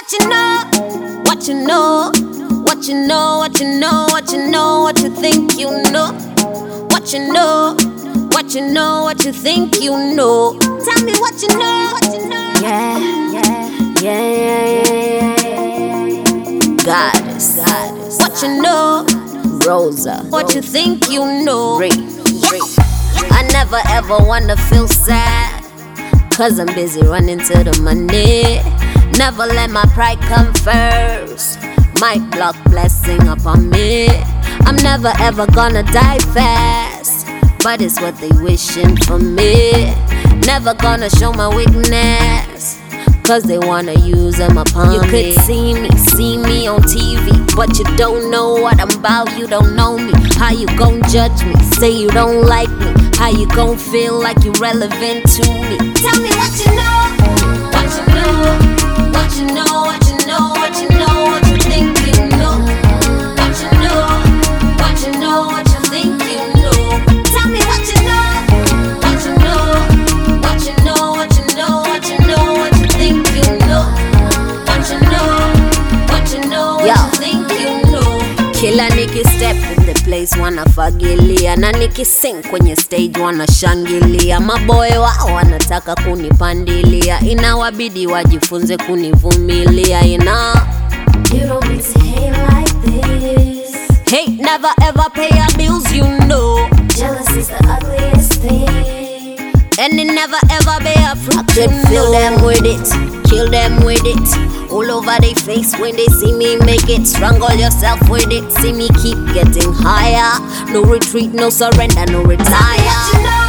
what you know, what you know, what you know, what you know, what you know, what you think you know, what you know, what you know, what you think you know. Tell me what you know, what you know. Yeah, yeah, yeah, yeah, yeah. Goddess, goddess. What you know, Rosa. What you think you know. I never ever wanna feel sad, 'cause I'm busy running to the money. Never let my pride come first. Might block blessing upon me. I'm never ever gonna die fast, but it's what they wishing for me. Never gonna show my weakness, 'cause they wanna use them upon me. You could see me on TV, but you don't know what I'm about, you don't know me. How you gon' judge me, say you don't like me? How you gon' feel like you relevant to me? Tell me what you know, what you know, what you know, what you know, what you know, what you think you know. What you know, what you know, what you think you know. Tell me what you know, what you know, what you know, what you know, what you know, what you think you know. What you know, what you know, what you think you know. Kila nikistep in the place wanafagilia, na nikising kwenye stage wanashangilia. Maboy wao wanataka kunipandilia, inawabidi wajifunze kunivumilia. You don't need to hate like this. Hate never ever pay your bills, you know. Jealousy's the ugliest thing, and it never ever be a fraction. Fill them with it, kill them with it. All over their face when they see me make it. Strangle yourself with it, see me keep getting higher. No retreat, no surrender, no retire.